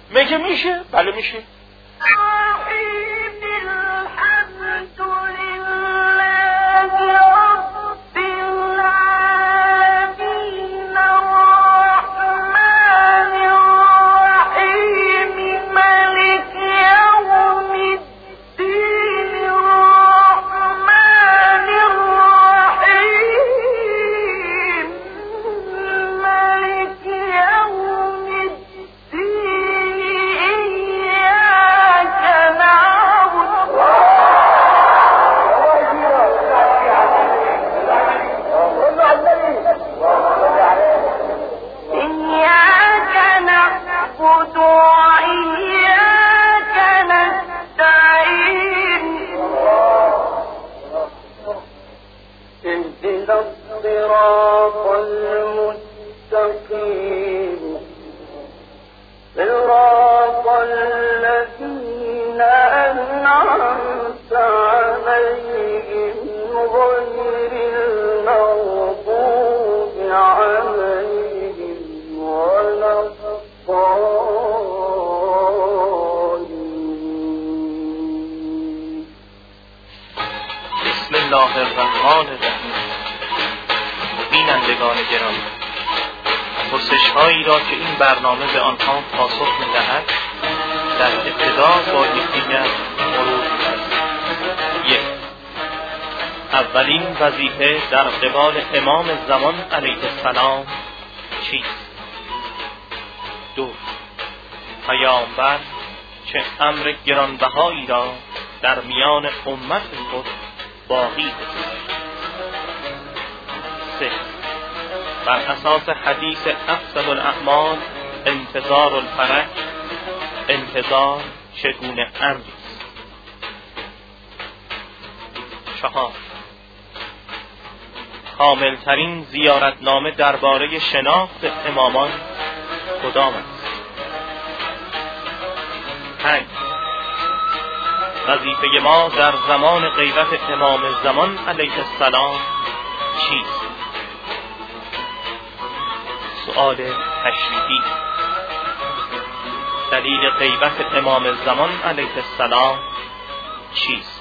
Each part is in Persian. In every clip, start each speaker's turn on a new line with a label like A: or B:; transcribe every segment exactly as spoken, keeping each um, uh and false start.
A: میگه میشه؟ بله میشه.
B: پرسش‌هایی را که این برنامه به آنها پاسخ می‌دهد در ابتدا با یکدیگر مرور کنید. یک، اولین وظیفه در قبال امام زمان علیه السلام چیست؟ دو، پیامبر چه امر گرانبهایی را در میان امت خود باقی گذاشت؟ سه، بر اساس حدیث افضل الاعمال انتظار الفرج، انتظار چگونه امری است؟ چهار، کاملترین زیارتنامه درباره شناخت امامان کدام است؟ پنج، وظیفه ما در زمان غیبت امام زمان علیه السلام چیست؟ سؤال تشریحی. دلیل غیبت امام زمان علیه السلام چیست؟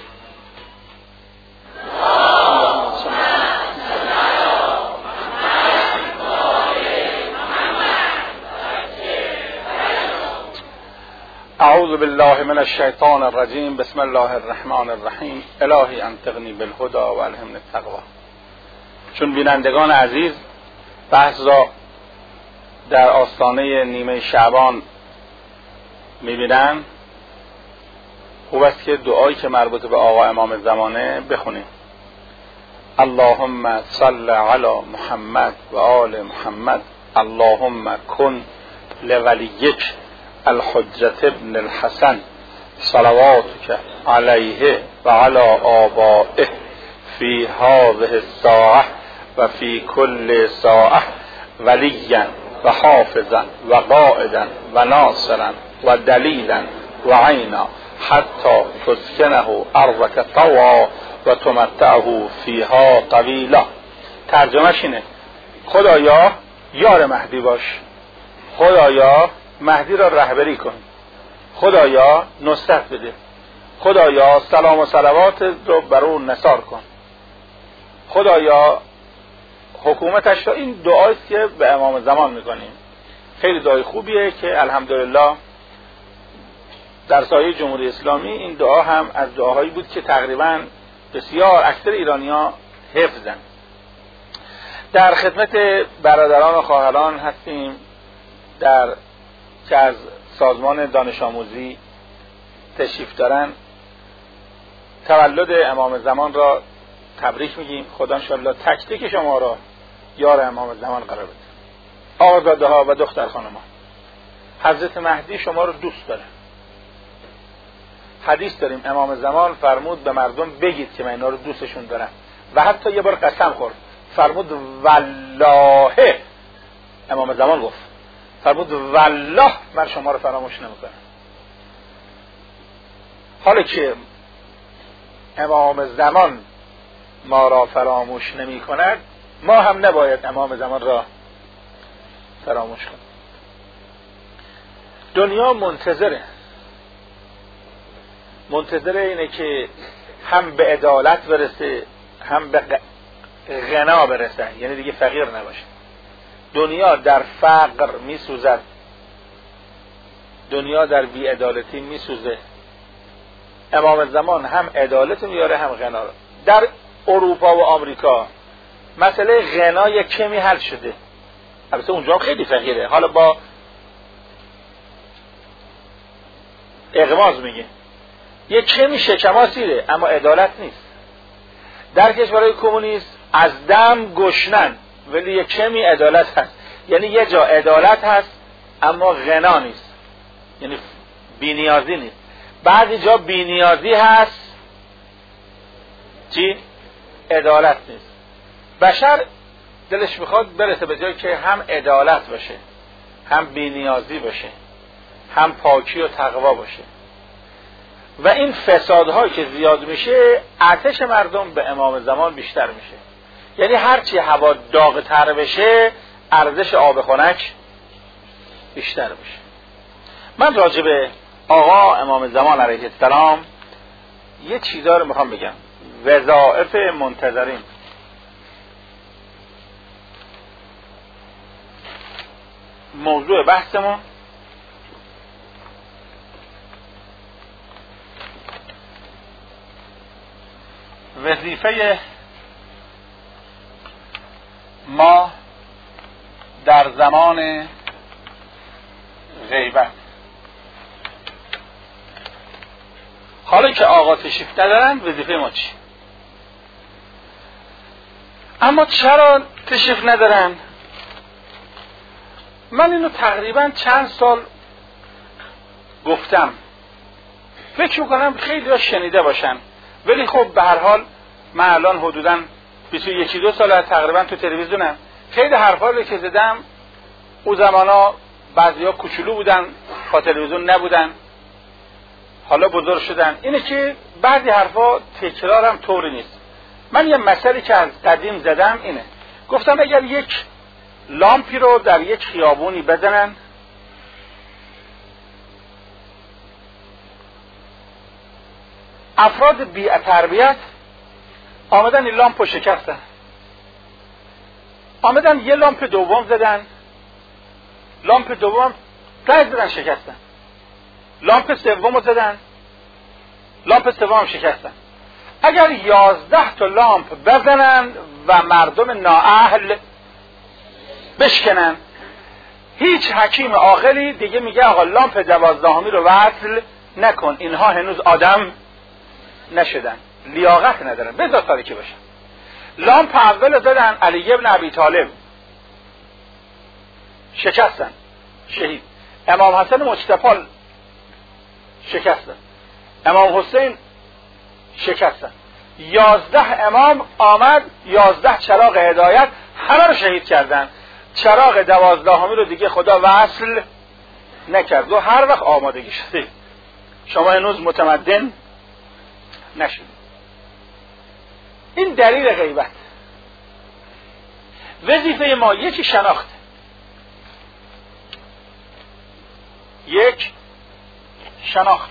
A: اعوذ بالله من الشیطان الرجیم. بسم الله الرحمن الرحیم. الهی انطقنی بالهدى و الهمنی التقوی. چون بینندگان عزیز بحث را در آستانه نیمه شعبان میبینن، خوب است که دعایی که مربوط به آقا امام زمانه بخونیم. اللهم صل علی محمد و آل محمد، اللهم کن لولیک الحجة ابن الحسن صلواتک علیه و علی آبائه فی هذه الساعه و فی کل ساعه ولیا و حافظا و قائدا و ناصرا و دلیلا و عینا حتی تسکنه ارضک طوعا و تمتعه فیها طویلا. ترجمهش اینه: خدایا یار مهدی باش، خدایا مهدی را رهبری کن، خدایا نصرت بده، خدایا سلام و صلوات رو بر او نثار کن، خدایا حکومتش را. این دعاییست که به امام زمان میکنیم. خیلی دعای خوبیه که الحمدلله در سایه جمهوری اسلامی این دعا هم از دعاهایی بود که تقریبا بسیار اکثر ایرانی‌ها حفظن. در خدمت برادران و خواهران هستیم در که از سازمان دانش آموزی تشریف دارن. تولد امام زمان را تبریک میگیم. خدا انشاءالله تک تک شما را یار امام زمان قرار بده. آقازاده ها و دختر خانمان، حضرت مهدی شما رو دوست داره. حدیث داریم امام زمان فرمود به مردم بگید که من اینا رو دوستشون دارم، و حتی یه بار قسم خورد فرمود والله، امام زمان گفت فرمود والله من شما رو فراموش نمیکنم. حالا که امام زمان ما را فراموش نمی کند، ما هم نباید امام زمان را فراموش کنیم. دنیا منتظره منتظره اینه که هم به عدالت برسه هم به غنا برسه، یعنی دیگه فقیر نباشه. دنیا در فقر میسوزد، دنیا در بی‌عدالتی میسوزه. امام زمان هم عدالت میاره هم غنا. در اروپا و آمریکا مسئله غنا یک کمی حل شده، البته اونجا هم خیلی فقیره، حالا با اغماض میگه یک کمی شکما سیره، اما عدالت نیست. در کشورهای کمونیست از دم گشنن ولی یک کمی عدالت هست، یعنی یه جا عدالت هست اما غنا نیست، یعنی بی‌نیازی نیست. بعضی جا بی‌نیازی هست چی؟ عدالت نیست. بشر دلش میخواد برسه به جایی که هم عدالت باشه، هم بی‌نیازی باشه، هم پاکی و تقوا باشه. و این فسادهایی که زیاد میشه، آتش مردم به امام زمان بیشتر میشه. یعنی هرچی هوا داغ‌تر بشه ارزش آب خنک بیشتر میشه. من راجع به آقا امام زمان علیه السلام یه چیزا رو میخوام بگم. وظایف منتظرین. موضوع بحثمون وظیفه ما در زمان غیبت. حالا که آقا تشریف ندارن وظیفه ما چی؟ اما چرا تشریف ندارن؟ من اینو تقریبا چند سال گفتم، فکر میکنم خیلی ها شنیده باشن، ولی خب به هر حال من الان حدوداً بیست و یک دو سال تقریبا تو تلویزیونم. خیلی حرفا رو که زدم اون زمانا بعضیا کوچولو بودن، با تلویزیون نبودن، حالا بزرگ شدن. اینه که بعضی حرفا تکرارم طوری نیست. من یه مثالی که از قدیم زدم اینه، گفتم اگر یک لامپی رو در یک خیابونی بزنن، افراد بی تربیت آمدن این لامپ رو شکستن، آمدن یه لامپ دوم زدن، لامپ دوم پرز زدن شکستن، لامپ سوم رو زدن، لامپ سوم شکستن. اگر یازده تا لامپ بزنن و مردم نااهل بشکنن، هیچ حکیم عاقلی دیگه میگه آقا لامپ دوازدهمی رو وصل نکن، اینها هنوز آدم نشدن، لیاقت ندارن، بذار تاریکی باشن. لامپ اول زدن، علی ابن ابی طالب شکستن، شهید. امام حسن مجتبی شکستن، امام حسین شکستن. یازده امام آمد، یازده چراغ هدایت همه رو شهید کردن. چراغ دوازدهمی رو دیگه خدا وصل نکرد و هر وقت آمادگی شده. شما هنوز متمدن نشد. این دلیل غیبت. وظیفه ما یکی شناخت، یک شناخت.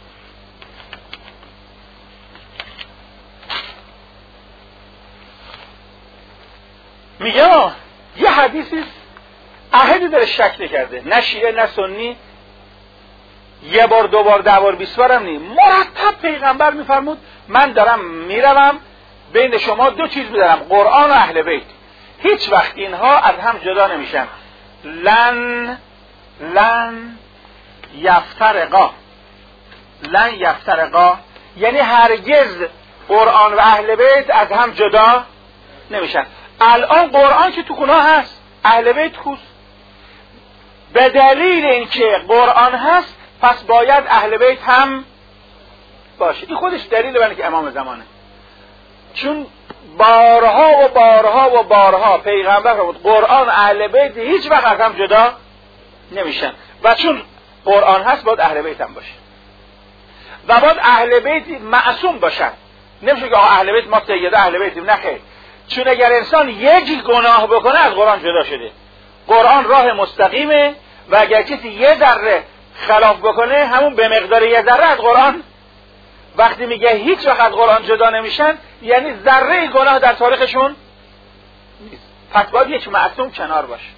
A: میگه یه حدیثی احدی داره شک نکرده، نه شیعه نه سنی، یه بار دو بار ده بار بیست بارم نی، مرتب پیغمبر میفرمود من دارم میروم بین شما دو چیز میدارم، قرآن و اهل بیت. هیچ وقت اینها از هم جدا نمیشن. لن لن یفترقا، لن یفترقا یعنی هرگز قرآن و اهل بیت از هم جدا نمیشن. الان قرآن که تو خونه هست، اهل بیت کوست. به دلیل اینکه قرآن هست پس باید اهل بیت هم باشه. این خودش دلیل برای که امام زمانه، چون بارها و بارها و بارها پیغمبر فرمود قرآن اهل بیت هیچ وقت از هم جدا نمیشن و چون قرآن هست باید اهل بیت هم باشه و باید اهل بیت معصوم باشن. نمیشه که اهل بیت ما سیده اهل بیتیم، نه خیر، چون اگر انسان یک گناه بکنه از قرآن جدا شده. قرآن راه مستقیمه و اگر کسی یه ذره خلاف بکنه همون به مقدار یه ذره از قرآن. وقتی میگه هیچ وقت از قرآن جدا نمیشن یعنی ذره گناه در تاریخشون نیست. پس باید یک معصوم کنار باشه.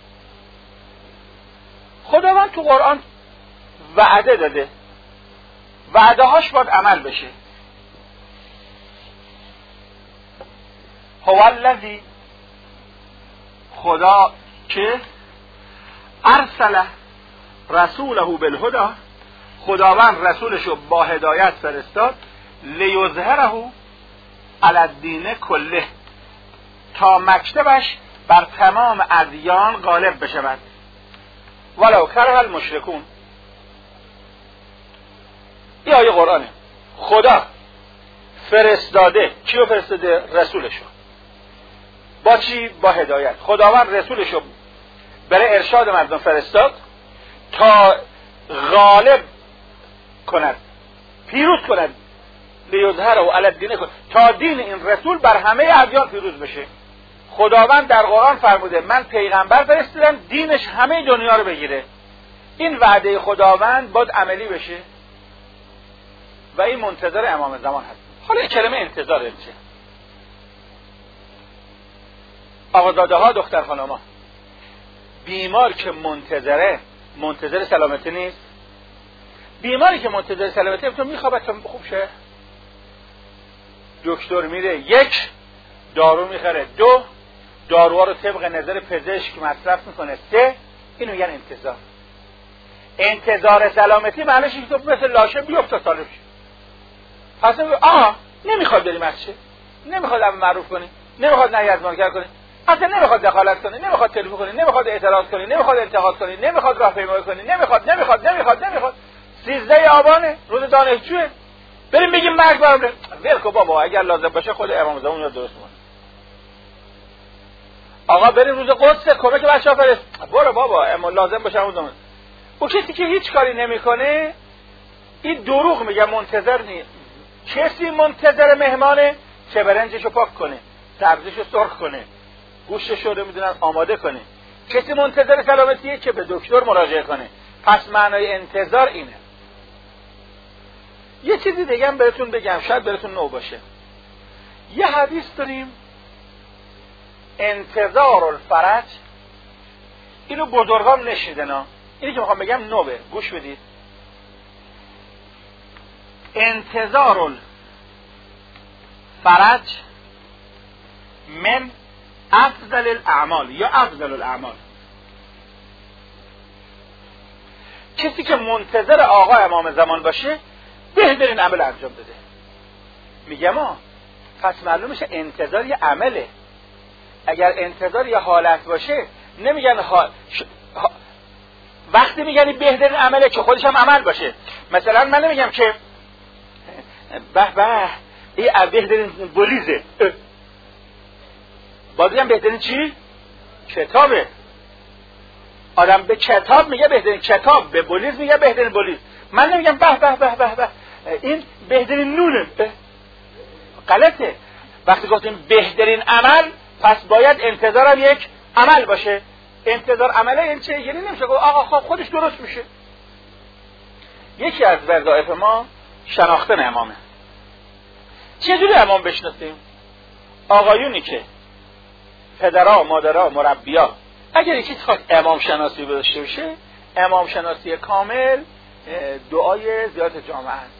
A: خداوند تو قرآن وعده داده، وعده هاش باید عمل بشه. هو الذی، خدا که ارسل رسوله بالهدی، خداوند رسولشو با هدایت فرستاد، لیظهره علی الدین کله، تا مکتبش بر تمام ادیان غالب بشود، ولو کره المشرکون. این آیه قرآنه. خدا فرستاده، کیو فرستاده؟ رسولشو. با چی؟ با هدایت. خداوند رسولشو برای ارشاد مردم فرستاد تا غالب کند، پیروز کند، لیظهره علی الدین کله، تا دین این رسول بر همه ادیان پیروز بشه. خداوند در قرآن فرموده من پیغمبر فرستادم دینش همه دنیا رو بگیره. این وعده خداوند باید عملی بشه و این منتظر امام زمان هست. حالا کلمه انتظار چیه؟ آقازاده ها، دختر خانما، بیمار که منتظره، منتظر سلامتی نیست. بیماری که منتظر سلامتی تو میخوابه تا خوب شه. دکتر میره، یک دارو میخره، دو داروها رو طبق نظر پزشک مصرف میکنه، سه اینو میگن انتظار. انتظار سلامتی معنیش اینه که تو مثل لاشه بیفت تا سالم شی. پس میگه آها نمیخواد بری مسجد، نمیخواد امر معروف کنی، نمیخواد نهی از منکر کنی، اصلا نمیخواد دخالت کنی، نمیخواد تلفن کنی، نمیخواد اعتراض کنی، نمیخواد انتقاد کنی، نمیخواد راهپیمایی کنی، نمیخواد نمیخواد نمیخواد نمیخواد سیزده آبانه روز دانشجوه، بریم بگیم مرگ برام ول کن بابا، اگر لازم باشه خود امام زمان رو درست کنه. آقا بریم روز قدس کمک بچه‌ها فرست، برو بابا اما لازم باشه اون زمان. او کسی که هیچ کاری نمیکنه این دروغ میگه، منتظر نیست. کسی منتظر مهمانه چه برنجشو پاک کنه، سبزیشو سرخ کنه، گوشتشو رو میدونن آماده کنه. کسی منتظر سلامتیه که به دکتر مراجعه کنه. پس معنای انتظار اینه. یه چیزی دیگه هم بهتون بگم، شاید براتون نو باشه. یه حدیث داریم انتظار الفرج، اینو بزرگان نشیدن ها، اینی که میخوام بگم نوه، گوش بدید. انتظار الفرج من افضل الاعمال یا افضل الاعمال. کسی که منتظر آقا امام زمان باشه بهترین عمل انجام بده. میگم ما پس معلوم میشه انتظار یه عمله. اگر انتظار یه حالت باشه نمیگن ها... ش... ها... وقتی میگن بهترین عمله که خودش هم عمل باشه. مثلا من نمیگم که به به این بهترین بولیزه، باید بگم بهترین چی؟ کتابه. آدم به کتاب میگه بهترین کتاب، به بولیز میگه بهترین بولیز. من نمیگم به به به به به این بهترین نونه، غلطه. وقتی گفتیم بهترین عمل پس باید انتظارم یک عمل باشه. انتظار عمله این چه؟ یعنی نمیشه گفت آقا خب خودش درست میشه. یکی از وظایف ما شناختن امامه. چجوری امام بشناسیم؟ آقایونی که پدرها، مادرها، مربیا اگر یکی خواهد امام شناسی داشته باشه، امام شناسی کامل دعای زیارت جامعه است.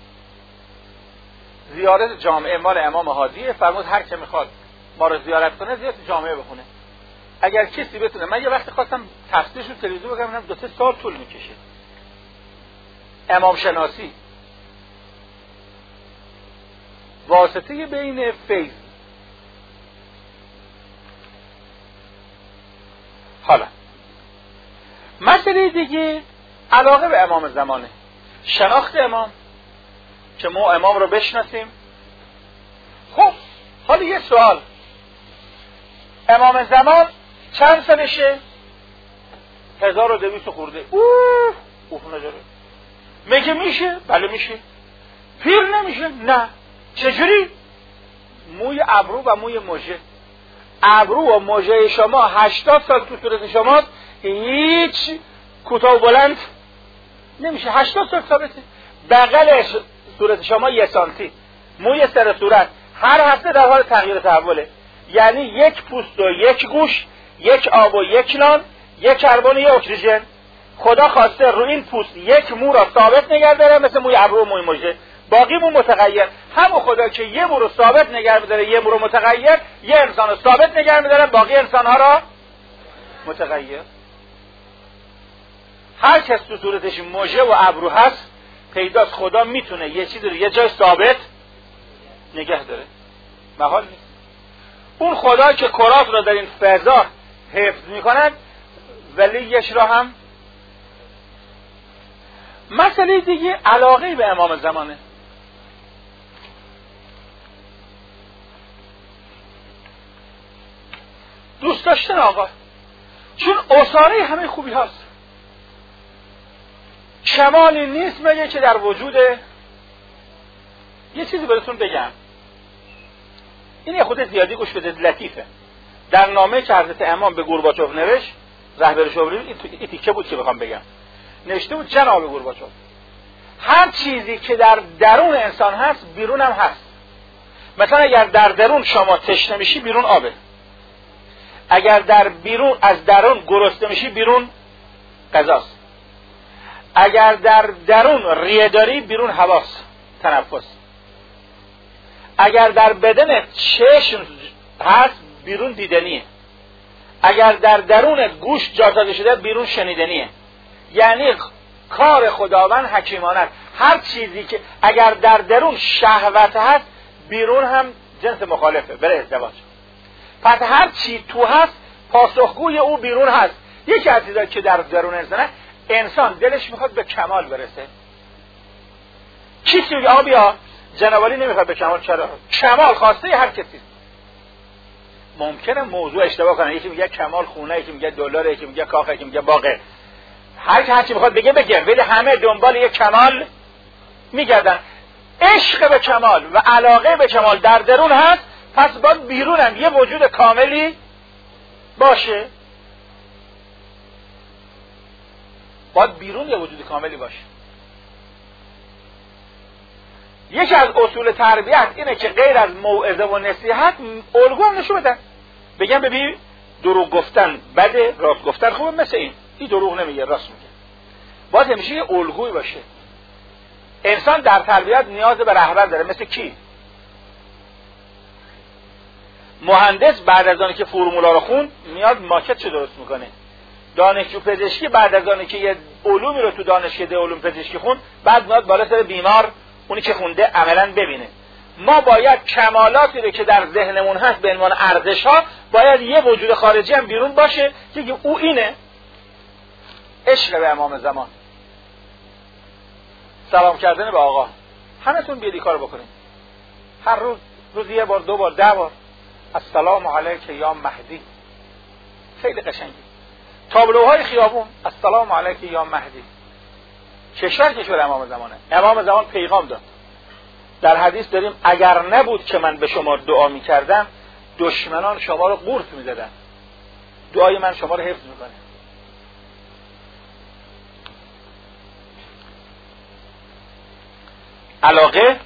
A: زیارت جامعه مال امام هادیه، فرمود هر که میخواد ما رو زیارت کنه زیارت جامعه بخونه. اگر کسی بتونه، من یه وقت خواستم تفسیرش رو تلویزیون بگم، دو سه سال طول میکشه. امام شناسی واسطه بین فیض. حالا مسئله دیگه علاقه به امام زمانه، شناخت امام، که ما امام رو بشناسیم. خب حالا یه سوال، امام زمان چند سالشه؟ هزار و دویست خورده. اوه اوه نجاره میگه میشه؟ بله میشه. پیر نمیشه؟ نه. چجوری؟ موی ابرو و موی مژه، ابرو و مژه شما هشتاد سال تو صورت شماست، هیچ کوتاه بلند نمیشه. هشتاد سال ثابته. بغل صورت شما یه سانتی، موی سر صورت هر هفته در حال تغییر و تحوله. یعنی یک پوست و یک گوش، یک آب و یک نان، یک کربن و یک اکسیژن. خدا خواسته رو این پوست یک مو را ثابت نگه داره، مثل موی ابرو و موی مژه، باقی مو متغیر. همون خدا که یه مو رو ثابت نگه می‌داره، یه مو رو متغیر، یه انسان رو ثابت نگه می‌داره، باقی انسان‌ها را متغیر. هر کس تو صورتش مژه و ابرو هست پیداست خدا میتونه یه چیزی رو یه جای ثابت نگه داره، محال نیست. اون خدا که کرات رو در این فضا حفظ میکنن ولیش را هم. مسئله دیگه علاقه به امام زمانه. دوست داشتن آقا، چون اصاره همه خوبی هست. کمالی نیست مگه که در وجود. یه چیزی براتون بگم، این یه خود زیادی گوش بدید، لطیفه. در نامه که حضرت امام به گورباچوف نوشت، رهبر شوروی، این تیکه بود که بخوام بگم، نوشته بود جناب گورباچوف، هر چیزی که در درون انسان هست بیرون هم هست. مثلا اگر در درون شما تشنه میشی بیرون آبه، اگر در بیرون از درون گرسنه میشی بیرون غذاست، اگر در درون ریه داری بیرون هواست، تنفس، اگر در بدن چشم هست بیرون دیدنیه، اگر در درون گوش جا داده شده بیرون شنیدنیه. یعنی کار خداوند حکیمانه است. هر چیزی که اگر در درون شهوت هست بیرون هم جنس مخالفه، بره ازدواج. پس هر چی تو هست پاسخگوی او بیرون هست. یکی از چیزایی که در درون انسانه، انسان دلش میخواد به کمال برسه. کسی میگه آقا بیا جنابالی نمیخواد به کمال. چرا؟ کمال خواسته هر کسی. ممکنه موضوع اشتباه کنه، یکی میگه کمال خونه، یکی میگه دلار، یکی میگه کاخ، یکی میگه باغه. هر کی هر چی میخواد بگه بگه، ولی همه دنبال یک کمال میگردن. عشق به کمال و علاقه به کمال در درون هست، پس باید بیرون هم یه وجود کاملی باشه. باید بیرون یه وجود کاملی باشه. یکی از اصول تربیت اینه که غیر از موعظه و نصیحت الگو هم نشون بدن. بگم ببین دروغ گفتن بده، راست گفتن خوبه. مثل این این دروغ نمیگه، راست میگه. باید همیشه یه الگویی باشه. انسان در تربیت نیاز به رهبر داره. مثل کی؟ مهندس بعد از آنکه فرمولا رو خوند میاد ماکتشو درست میکنه. دانشجو پزشکی بعد از آنکه یه علومی رو تو دانشکده علوم پزشکی خوند بعد میاد بالا سر بیمار اونی که خونده عملاً ببینه. ما باید کمالاتی رو که در ذهنمون هست به عنوان ارزش ها باید یه وجود خارجی هم بیرون باشه که او اینه. عشق به امام زمان، سلام کردن به آقا. همتون بیادی کار بکنید. هر روز روز یه بار، دو بار، ده بار السلام علیک یا مهدی. خیلی قشنگی. تابلوهای خیابون السلام علیک یا مهدی. کشور کشور امام زمانه. امام زمان پیغام داد. در حدیث داریم اگر نبود که من به شما دعا می کردم دشمنان شما رو قورت می زدن. دعای من شما رو حفظ می کنه. علاقه،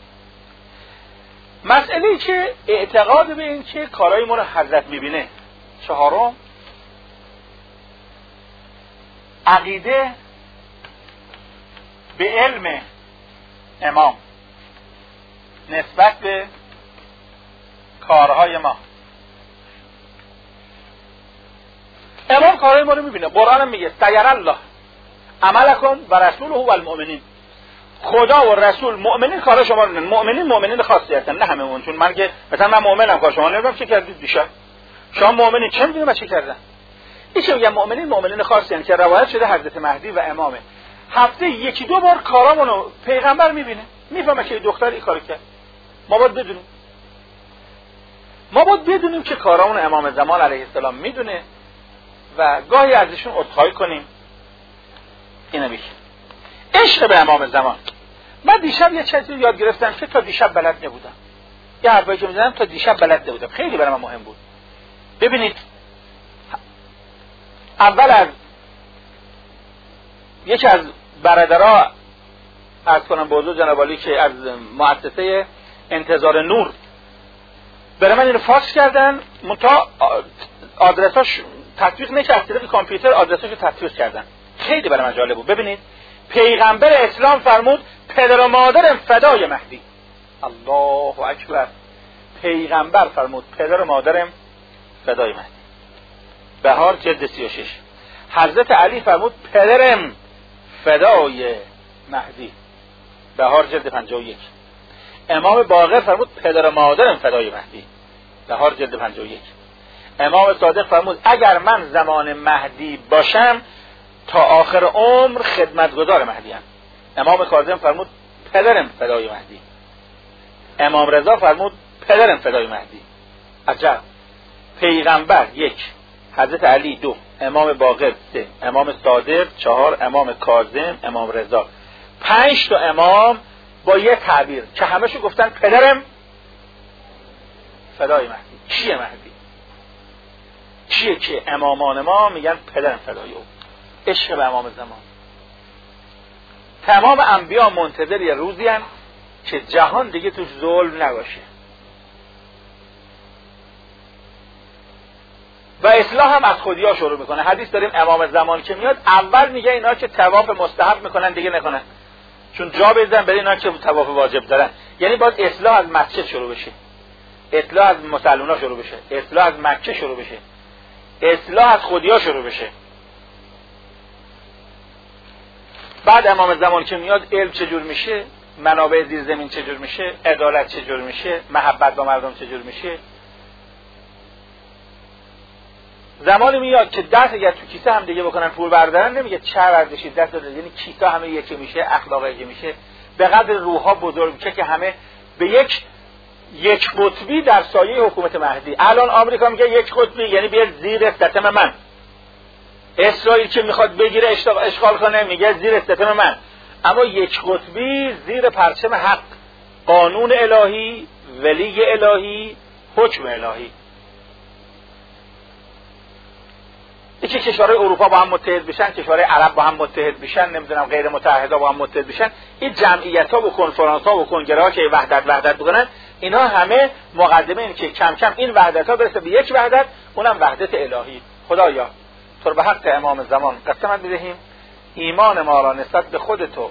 A: مسئله که اعتقاد به این که کارهای ما رو حضرت می بینه. چهارم، عقیده به علم امام نسبت به کارهای ما. امام کارهای ما رو میبینه. قرآن هم میگه سیر الله عملکم و رسوله و المؤمنین. خدا و رسول مؤمنین کارهای شما رو میبینن. مؤمنین مؤمنین خاصی هستن، نه همه اون. چون من که مثلا من مؤمنم کار شما نمیدونم چه کردید دیشب. شما مؤمنین چه میدونم من چه کردم. این چه میگم مؤمنین مؤمنین خاصی هستن که روایت شده حضرت مهدی و امامه. هفته یکی دو بار کارامونو پیغمبر میبینه، میفهمه که دختر این کارو کرد. ما باید بدونیم. ما باید بدونیم که کارامون امام زمان علیه السلام میدونه و گاهی ازشون عذرخواهی کنیم. اینو میگه. عشق به امام زمان. من دیشب یه چیزی یاد گرفتم که تا دیشب بلد نبودم. یه حرفایی که میزنم تا دیشب بلد نبودم. خیلی برای من مهم بود. ببینید اول از یکی از برادرها عرض کنم به حضور جناب عالی که از مؤسسه انتظار نور برای من اینو فاکس کردن، منتها آدرساش تطبیق نکرد، طریق کامپیوتر آدرساشو تطبیق کردن. خیلی برای من جالب بود. ببینید پیغمبر اسلام فرمود پدر و مادرم فدای مهدی. الله اکبر. پیغمبر فرمود پدر و مادرم فدای مهدی. بهار جلد سی و شش. حضرت علی فرمود پدرم فدای مهدی. بهار جلد پنجاه و یک. امام باقر فرمود پدر و مادرم فدای مهدی. بهار جلد پنجاه و یک. امام صادق فرمود اگر من زمان مهدی باشم تا آخر عمر خدمتگزار مهدی ام. امام کاظم فرمود پدرم فدای مهدی. امام رضا فرمود پدرم فدای مهدی. عجب. پیغمبر یک، حضرت علی دو، امام باقر سه، امام صادق چهار، امام کاظم، امام رضا، پنج تا امام با یه تعبیر که همشو گفتن پدرم فدای مهدی. کیه مهدی؟ کیه که امامان ما میگن پدرم فدای او؟ عشق به امام زمان. تمام انبیا منتظر یه روزی هن که جهان دیگه توش ظلم نباشه و اصلاح هم از خودی ها شروع میکنه. حدیث داریم امام زمان که میاد اول میگه اینا که طواف مستحب میکنن دیگه نکنن، چون جا بزن برای اینا که طواف واجب دارن. یعنی باید اصلاح از مسجد شروع بشه، اصلاح از مسلمونا شروع بشه، اصلاح از مکه شروع بشه، اصلاح از خودی ها شروع بشه. بعد امام زمان که میاد علم چجور میشه، منابع زیر زمین چجور میشه، عدالت چجور میشه، محبت با مردم چجور میشه. زمانی میاد که دست اگر تو کیسه هم دیگه بکنن پول بردارن، نمیگه چه ورزشی دست داره، یعنی کیسه همه یکی میشه، اخلاق یکی میشه، به قدر روحها بزرگ میشه که همه به یک یک قطبی در سایه حکومت مهدی. الان آمریکا میگه یک قطبی یعنی بیاد زیر ستم من. اسرائیل که میخواد بگیره اشغال کنه میگه زیر ستم من. اما یک قطبی زیر پرچم حق، قانون الهی، ولی الهی، حکم الهی. یکی کشورهای اروپا با هم متحد بشن، کشورهای عرب با هم متحد بشن، نمیدونم غیر متحدا با هم متحد بشن، این جمعیت ها و کنفرانس ها و کنگره ها که وحدت وحدت بکنن، اینا همه مقدمه این که کم کم این وحدت ها برسه به یک وحدت، اونم وحدت الهی. خدایا تو به حق امام زمان قسمت میدهیم ایمان ما را نسبت به خودتو،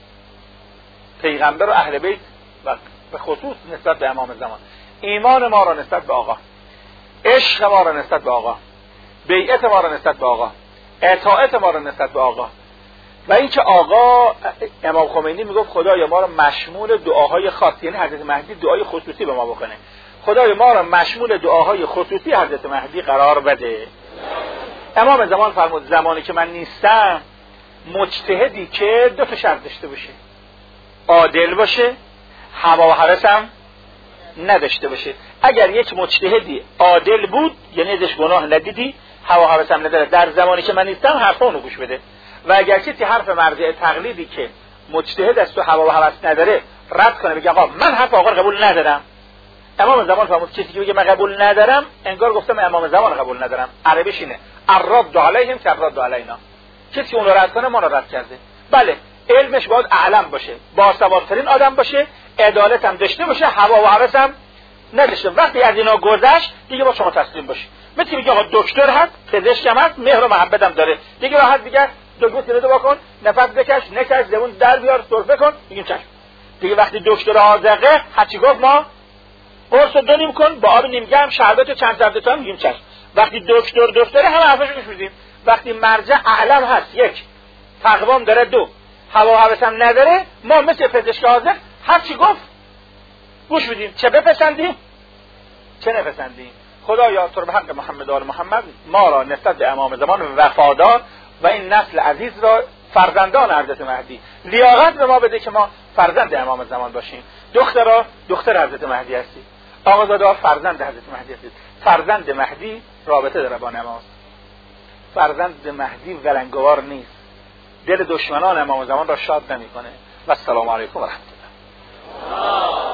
A: پیغمبر و اهل بیت و به خصوص نسبت به امام زمان، ایمان ما را نسبت به آقا، عشق ما را نسبت به آقا، بیعت ما را نسبت به آقا، اطاعت ما را نسبت به آقا، و اینکه آقا امام خمینی میگفت خدایا ما را مشمول دعاهای خاص، یعنی حضرت مهدی دعای خصوصی به ما بکنه، خدایا ما را مشمول دعاهای خصوصی حضرت مهدی قرار بده. امام زمان فرمود زمانی که من نیستم مجتهدی که دو تا شرط داشته باشه، عادل باشه، هوا و هوس هم نداشته باشه. اگر یک مجتهدی عادل بود یعنی ازش گناه ندیدی، هوا و هوس هم نداره، در زمانی که من نیستم حرفا اونو گوش بده. و اگر کسی حرف مرجع تقلیدی که مجتهد است و هوا و هوس نداره رد کنه، بگه آقا من حرف آقا قبول ندارم. امام زمان فرمود کسی که بگه من قبول ندارم انگار گفتم امام زمان قبول ندارم. عربیش اینه الرد علیهم کالرد علینا. کسی اون رو رد کنه ما رو رد کرده. بله علمش باید اعلم باشه، باسوادترین آدم باشه، عدالت هم داشته باشه، هوا و هوس هم نداشته. وقتی از اینا گذشت دیگه با شما تسلیم باشی. مثل میگه آقا دکتر هست، پزشک هم هست، مهر و محبت هم داره، دیگه راحت دیگه دکتر سینه دو بکن، نفس بکش، نکش، زبون در بیار، سرفه کن، میگیم چشم. دیگه وقتی دکتر آزقه هرچی گفت ما قرص رو دو نیم کن با آب نیم گرم، شربت چند ضربه تا میگیم چشم. وقتی دکتر دکتره همه حرفش گوش میدیم. وقتی مرجع اعلم هست، یک تقوام داره، دو هوا و هوس هم نداره، ما مثل پزشک حاضر هر چی گفت گوش میدیم، چه بپسندیم چه نپسندیم. خدایا تو به حق محمد و آل محمد ما را نسبت به امام زمان وفادار و این نسل عزیز را فرزندان حضرت مهدی لیاقت به ما بده که ما فرزند امام زمان باشیم. دخترها دختر حضرت مهدی هستی، آقازاده‌ها فرزند حضرت مهدی هستی. فرزند مهدی رابطه داره با نماز. فرزند مهدی ولنگوار نیست، دل دشمنان امام زمان را شاد نمیکنه. و السلام علیکم و رحمت الله.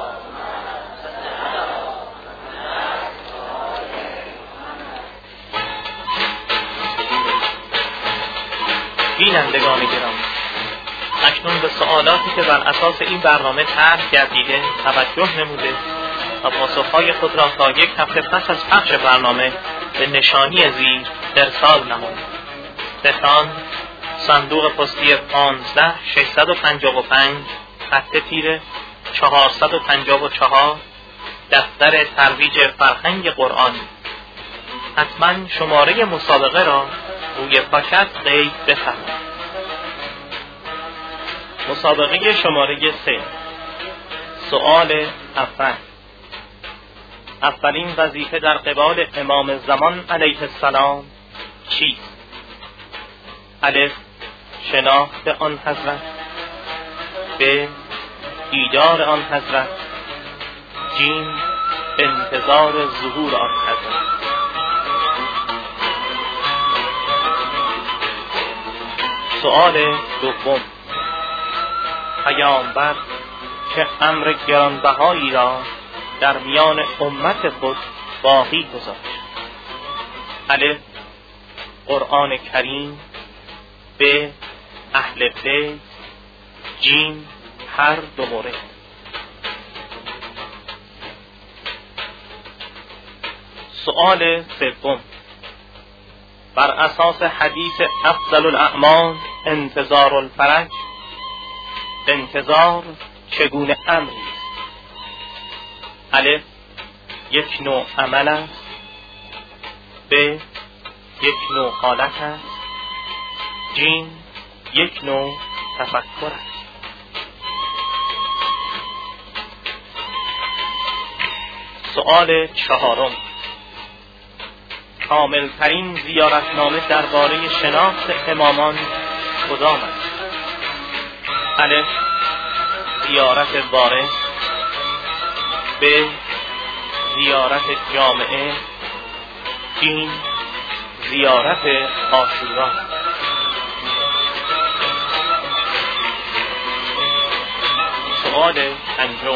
B: بینندگان گرامی، اکنون به سوالاتی که بر اساس این برنامه طرح گردیده توجه نموده و پاسخهای خود را تا یک هفته پس از پخش برنامه به نشانی زیر ارسال نمایید. تهران، صندوق پستی پانزده ششصد و پنجاه و پنج، خط تیره چهارصد و پنجاه و چهار، دفتر ترویج فرهنگ قرآن. حتما شماره مسابقه را روی پاکت قید بفرمایید. مسابقه شماره سه. سؤال اول. اولین وظیفه در قبال امام زمان علیه السلام چیست؟ الف، شناخت آن حضرت. ب، دیدار آن حضرت. جیم، انتظار ظهور آن حضرت. سؤال دوم. پیامبر چه امر گرانبهایی را در میان امت خود باقی گذاشت؟ الف، قرآن کریم. ب، اهل بیت. جیم، هر دو مورد. سؤال سوم. بر اساس حدیث افضل الاعمال انتظار الفرج، انتظار چگونه امری است؟ الف، یک نوع عمل است. ب، یک نوع حالت است. جیم، یک نوع تفکر است. سؤال چهارم. کامل ترین زیارتنامه درباره شناخت امامان کدام است؟ الف، زیارت وارث. ب، زیارت جامعه. جیم، زیارت عاشورا. سؤال پنجم.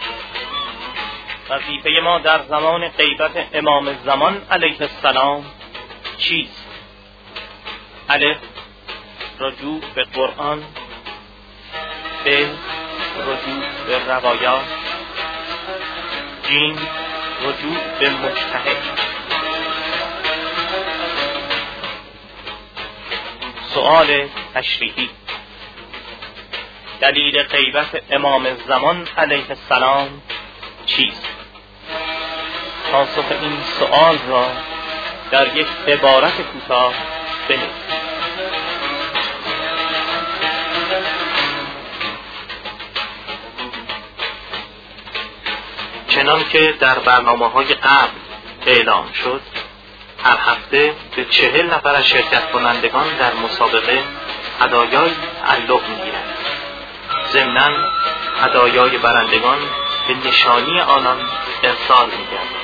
B: وظیفه ما در زمان غیبت امام زمان علیه السلام چیست؟ الف، رجوع به قرآن. ب، رجوع به روایات. جیم، رجوع به مجتهد. سؤال تشریحی. دلیل غیبت امام زمان علیه السلام چیست؟ پاسخ این سؤال را در یک عبارت کوتاه بنویسید. چنان که در برنامه‌های قبل اعلام شد، هر هفته به چهل نفر از شرکت کنندگان در مسابقه هدایای تعلق می‌گیرد. ضمناً هدایای برندگان به نشانی آنان ارسال می‌گردد.